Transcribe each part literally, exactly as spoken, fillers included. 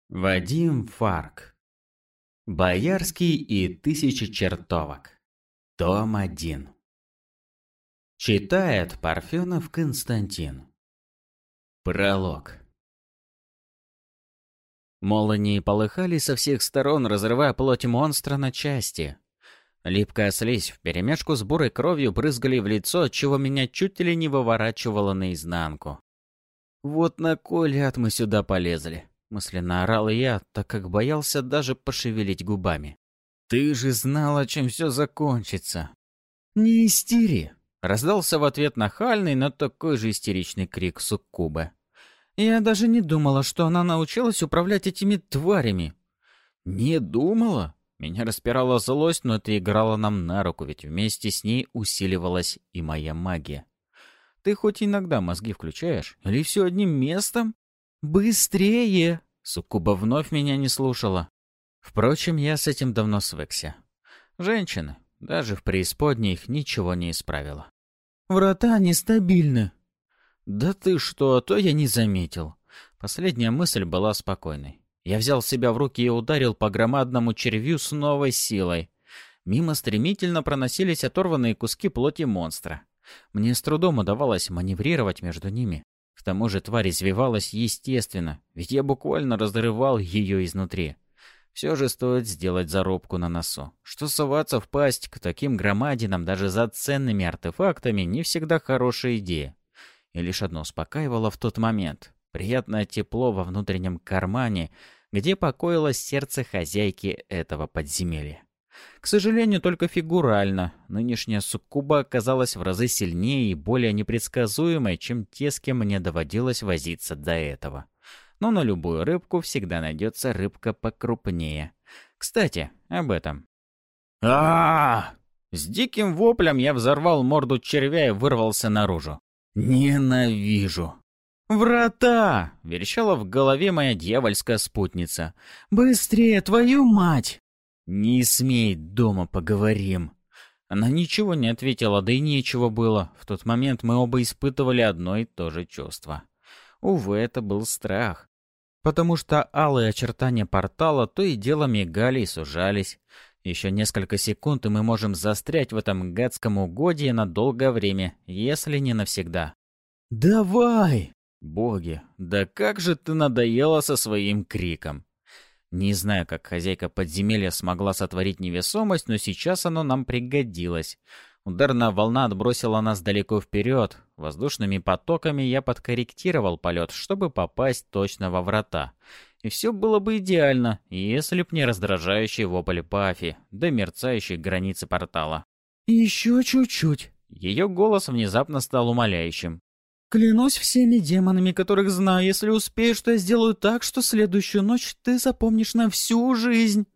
Вадим Фарк. Боярский и тысячи чертовок. Том один. Читает Парфенов Константин. Пролог. Молнии полыхали со всех сторон, разрывая плоть монстра на части. Липкая слизь вперемешку с бурой кровью брызгали в лицо, отчего меня чуть ли не выворачивало наизнанку. «Вот на кой ляд мы сюда полезли?» — мысленно орал я, так как боялся даже пошевелить губами. «Ты же знала, чем все закончится!» «Не истери!» — раздался в ответ нахальный, но такой же истеричный крик суккубы. «Я даже не думала, что она научилась управлять этими тварями!» «Не думала?» Меня распирала злость, но это играло нам на руку, ведь вместе с ней усиливалась и моя магия. «Ты хоть иногда мозги включаешь? Или все одним местом?» «Быстрее!» Суккуба вновь меня не слушала. Впрочем, я с этим давно свыкся. Женщины, даже в преисподней, их ничего не исправило. «Врата нестабильны». «Да ты что, а то я не заметил». Последняя мысль была спокойной. Я взял себя в руки и ударил по громадному червю с новой силой. Мимо стремительно проносились оторванные куски плоти монстра. Мне с трудом удавалось маневрировать между ними. К тому же тварь извивалась естественно, ведь я буквально разрывал ее изнутри. Все же стоит сделать зарубку на носу, что соваться в пасть к таким громадинам даже за ценными артефактами не всегда хорошая идея. И лишь одно успокаивало в тот момент — приятное тепло во внутреннем кармане, где покоилось сердце хозяйки этого подземелья. К сожалению, только фигурально. Нынешняя суккуба оказалась в разы сильнее и более непредсказуемой, чем те, с кем мне доводилось возиться до этого. Но на любую рыбку всегда найдется рыбка покрупнее. Кстати, об этом. а С диким воплем я взорвал морду червя и вырвался наружу. «Ненавижу!» «Врата!» — верещала в голове моя дьявольская спутница. «Быстрее, твою мать!» «Не смей, дома поговорим». Она ничего не ответила, да и нечего было. В тот момент мы оба испытывали одно и то же чувство. Увы, это был страх. Потому что алые очертания портала то и дело мигали и сужались. Еще несколько секунд, и мы можем застрять в этом гадском угодье на долгое время, если не навсегда. «Давай!» Боги, да как же ты надоела со своим криком. Не знаю, как хозяйка подземелья смогла сотворить невесомость, но сейчас оно нам пригодилось. Ударная волна отбросила нас далеко вперед. Воздушными потоками я подкорректировал полет, чтобы попасть точно во врата. И все было бы идеально, если б не раздражающий вопль Пафи, до мерцающей границы портала. «Еще чуть-чуть». Ее голос внезапно стал умоляющим. «Клянусь всеми демонами, которых знаю, если успеешь, то я сделаю так, что следующую ночь ты запомнишь на всю жизнь».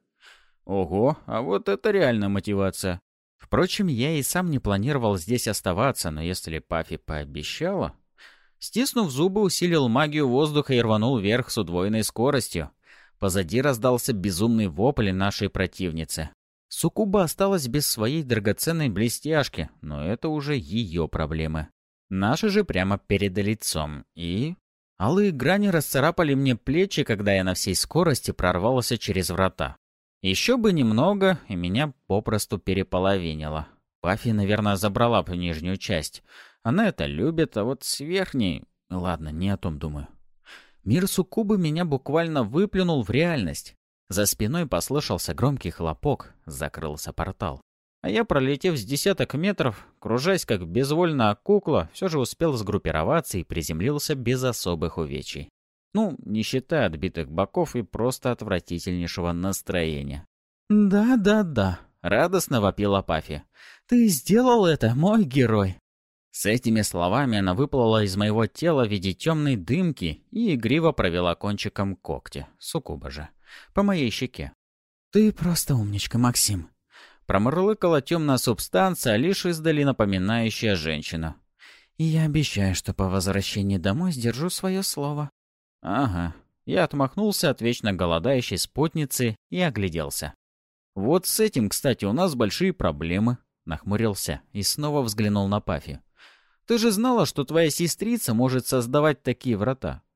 Ого, а вот это реальная мотивация. Впрочем, я и сам не планировал здесь оставаться, но если Пафи пообещала... Стиснув зубы, усилил магию воздуха и рванул вверх с удвоенной скоростью. Позади раздался безумный вопль нашей противницы. Суккуба осталась без своей драгоценной блестяшки, но это уже ее проблемы. Наши же прямо перед лицом, и... Алые грани расцарапали мне плечи, когда я на всей скорости прорвался через врата. Еще бы немного, и меня попросту переполовинило. Пафи, наверное, забрала бы нижнюю часть. Она это любит, а вот с верхней... Ладно, не о том думаю. Мир суккубы меня буквально выплюнул в реальность. За спиной послышался громкий хлопок, закрылся портал. А я, пролетев с десяток метров, кружась как безвольная кукла, все же успел сгруппироваться и приземлился без особых увечий. Ну, не считая отбитых боков и просто отвратительнейшего настроения. «Да-да-да», — радостно вопила Пафи. «Ты сделал это, мой герой!» С этими словами она выплыла из моего тела в виде темной дымки и игриво провела кончиком когтя, суккуба же, по моей щеке. «Ты просто умничка, Максим!» Промурлыкала темная субстанция, лишь издали напоминающая женщину. «И я обещаю, что по возвращении домой сдержу свое слово». «Ага». Я отмахнулся от вечно голодающей спутницы и огляделся. «Вот с этим, кстати, у нас большие проблемы», — нахмурился и снова взглянул на Пафи. «Ты же знала, что твоя сестрица может создавать такие врата?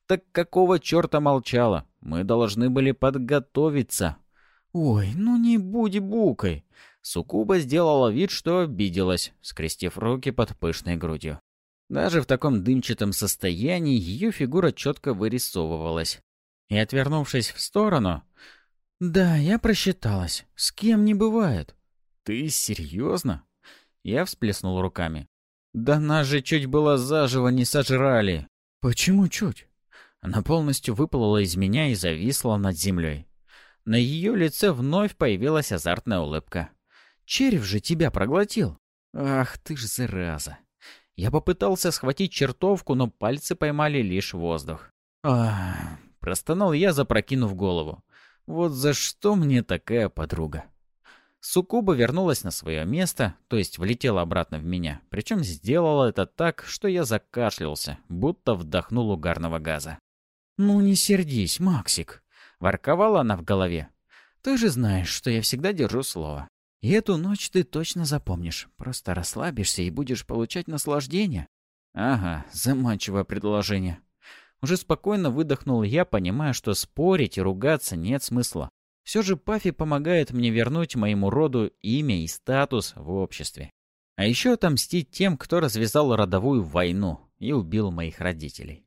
Так какого черта молчала? Мы должны были подготовиться. Ой, ну не будь букой. Суккуба сделала вид, что обиделась, скрестив руки под пышной грудью. Даже в таком дымчатом состоянии ее фигура четко вырисовывалась. И, отвернувшись в сторону... «Да, я просчиталась. С кем не бывает». «Ты серьезно?» Я всплеснул руками. «Да нас же чуть было заживо не сожрали». «Почему чуть?» Она полностью выплыла из меня и зависла над землей. На ее лице вновь появилась азартная улыбка. «Червь же тебя проглотил!» «Ах ты ж зараза!» Я попытался схватить чертовку, но пальцы поймали лишь воздух. «Ах!» — простонал я, запрокинув голову. «Вот за что мне такая подруга?» Суккуба вернулась на свое место, то есть влетела обратно в меня, причем сделала это так, что я закашлялся, будто вдохнул угарного газа. «Ну не сердись, Максик!» — ворковала она в голове. «Ты же знаешь, что я всегда держу слово. И эту ночь ты точно запомнишь. Просто расслабишься и будешь получать наслаждение». «Ага, заманчивое предложение». Уже спокойно выдохнул я, понимая, что спорить и ругаться нет смысла. Все же Пафи помогает мне вернуть моему роду имя и статус в обществе. А еще отомстить тем, кто развязал родовую войну и убил моих родителей.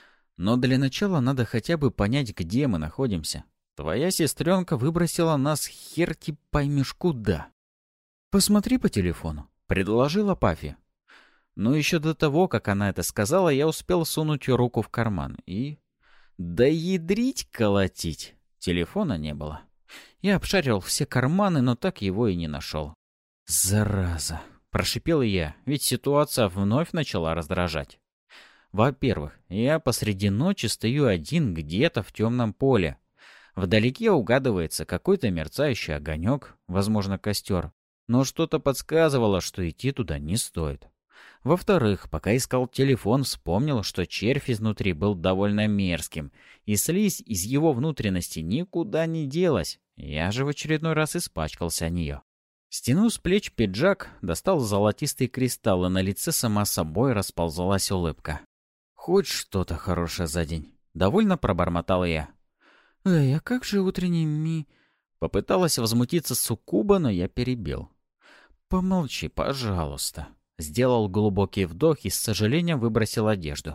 Но для начала надо хотя бы понять, где мы находимся. Твоя сестренка выбросила нас хер-ти поймешь куда. «Посмотри по телефону», — предложила Пафи. Но еще до того, как она это сказала, я успел сунуть руку в карман и... Да ядрить колотить! Телефона не было. Я обшарил все карманы, но так его и не нашел. «Зараза!» — прошипел я, ведь ситуация вновь начала раздражать. Во-первых, я посреди ночи стою один где-то в темном поле. Вдалеке угадывается какой-то мерцающий огонек, возможно, костер. Но что-то подсказывало, что идти туда не стоит. Во-вторых, пока искал телефон, вспомнил, что червь изнутри был довольно мерзким, и слизь из его внутренности никуда не делась. Я же в очередной раз испачкался о нее. Стянул с плеч пиджак, достал золотистый кристалл, и на лице сама собой расползалась улыбка. «Хоть что-то хорошее за день», — довольно пробормотал я. «Эй, а как же утренний ми...» Попыталась возмутиться Суккуба, но я перебил. «Помолчи, пожалуйста». Сделал глубокий вдох и с сожалением выбросил одежду.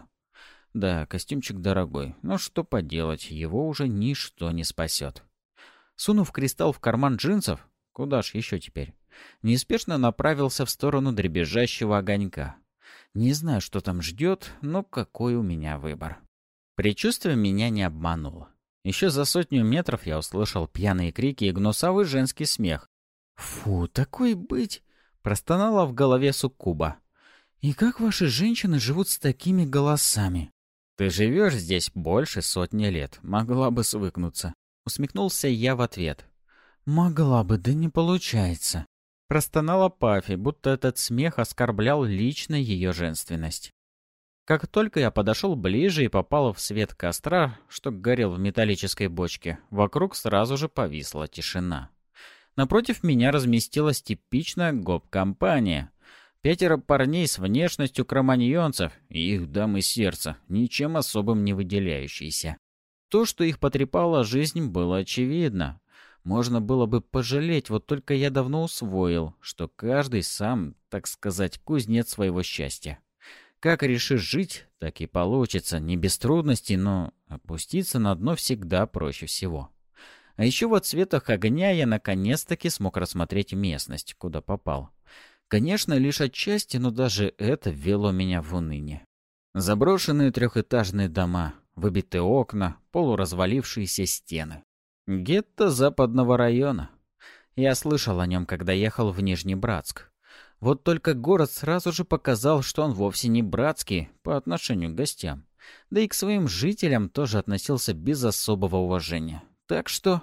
Да, костюмчик дорогой, но что поделать, его уже ничто не спасет. Сунув кристалл в карман джинсов, куда ж еще теперь, неспешно направился в сторону дребезжащего огонька. Не знаю, что там ждет, но какой у меня выбор. Предчувствие меня не обмануло. Еще за сотню метров я услышал пьяные крики и гнусавый женский смех. «Фу, такой быть!» Простонала в голове Суккуба. «И как ваши женщины живут с такими голосами?» «Ты живешь здесь больше сотни лет. Могла бы свыкнуться». Усмехнулся я в ответ. «Могла бы, да не получается». Простонала Пафи, будто этот смех оскорблял лично ее женственность. Как только я подошел ближе и попал в свет костра, что горел в металлической бочке, вокруг сразу же повисла тишина. Напротив меня разместилась типичная гоп-компания. Пятеро парней с внешностью кроманьонцев и их дамы сердца, ничем особым не выделяющиеся. То, что их потрепала жизнь, было очевидно. Можно было бы пожалеть, вот только я давно усвоил, что каждый сам, так сказать, кузнец своего счастья. Как решишь жить, так и получится, не без трудностей, но опуститься на дно всегда проще всего. А еще в отсветах огня я наконец-таки смог рассмотреть местность, куда попал. Конечно, лишь отчасти, но даже это ввело меня в уныние. Заброшенные трехэтажные дома, выбитые окна, полуразвалившиеся стены. Гетто западного района. Я слышал о нем, когда ехал в Нижний Братск. Вот только город сразу же показал, что он вовсе не братский по отношению к гостям. Да и к своим жителям тоже относился без особого уважения. Так что...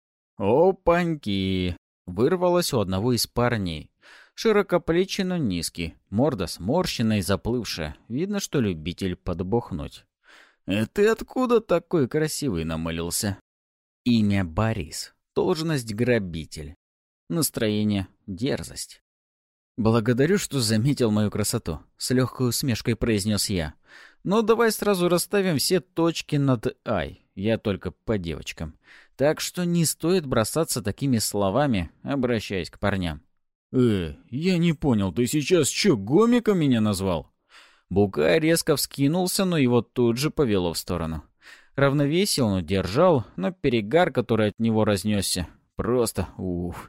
«Опаньки!» — вырвалось у одного из парней. Широкоплечий, но низкий, морда сморщенная и заплывшая. Видно, что любитель подбухнуть. «А ты откуда такой красивый намылился?» Имя Борис. Должность грабитель. Настроение дерзость. «Благодарю, что заметил мою красоту», — с легкой усмешкой произнес я. Но давай сразу расставим все точки над «ай». Я только по девочкам. Так что не стоит бросаться такими словами, обращаясь к парням. «Э, я не понял, ты сейчас чё, гомиком меня назвал?» Букай резко вскинулся, но его тут же повело в сторону. Равновесие он удержал, но перегар, который от него разнесся, просто уф.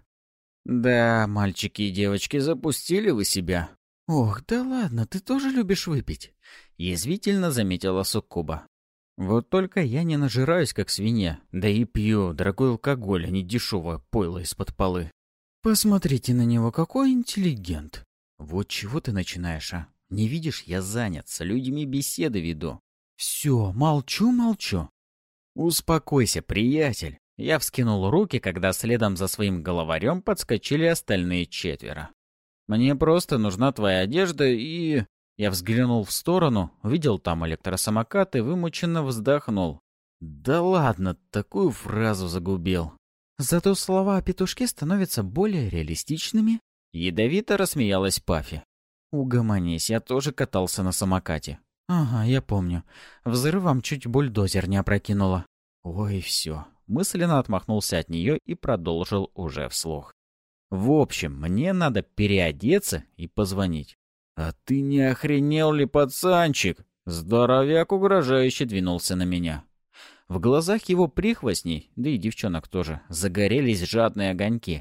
«Да, мальчики и девочки, запустили вы себя». «Ох, да ладно, ты тоже любишь выпить?» — язвительно заметила Суккуба. «Вот только я не нажираюсь, как свинья, да и пью дорогой алкоголь, а не дешевое пойло из-под полы». «Посмотрите на него, какой интеллигент!» «Вот чего ты начинаешь, а? Не видишь, я занят, с людьми беседы веду». «Все, молчу, молчу». «Успокойся, приятель». Я вскинул руки, когда следом за своим головарем подскочили остальные четверо. «Мне просто нужна твоя одежда и...» Я взглянул в сторону, увидел там электросамокат и вымученно вздохнул. «Да ладно, такую фразу загубил». «Зато слова о петушке становятся более реалистичными». Ядовито рассмеялась Пафи. «Угомонись, я тоже катался на самокате». «Ага, я помню. Взрывом чуть бульдозер не опрокинуло». «Ой, все». Мысленно отмахнулся от нее и продолжил уже вслух. «В общем, мне надо переодеться и позвонить». «А ты не охренел ли, пацанчик?» Здоровяк угрожающе двинулся на меня. В глазах его прихвостней, да и девчонок тоже, загорелись жадные огоньки.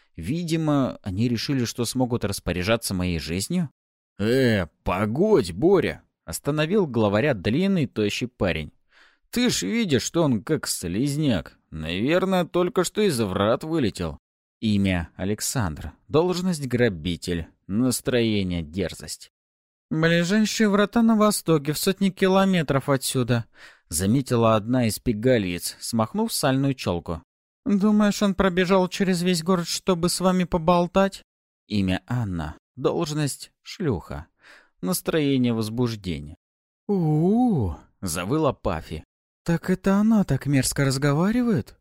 Видимо, они решили, что смогут распоряжаться моей жизнью. «Э, погодь, Боря!» — остановил главаря длинный тощий парень. «Ты ж видишь, что он как слизняк. Наверное, только что из врат вылетел». Имя Александр, должность грабитель, настроение дерзость. «Ближайшие врата на востоке, в сотни километров отсюда», — заметила одна из пигалиц, смахнув сальную челку. «Думаешь, он пробежал через весь город, чтобы с вами поболтать?» Имя Анна, должность шлюха, настроение возбуждения. «У-у-у», — завыла Пафи. «Так это она так мерзко разговаривает?»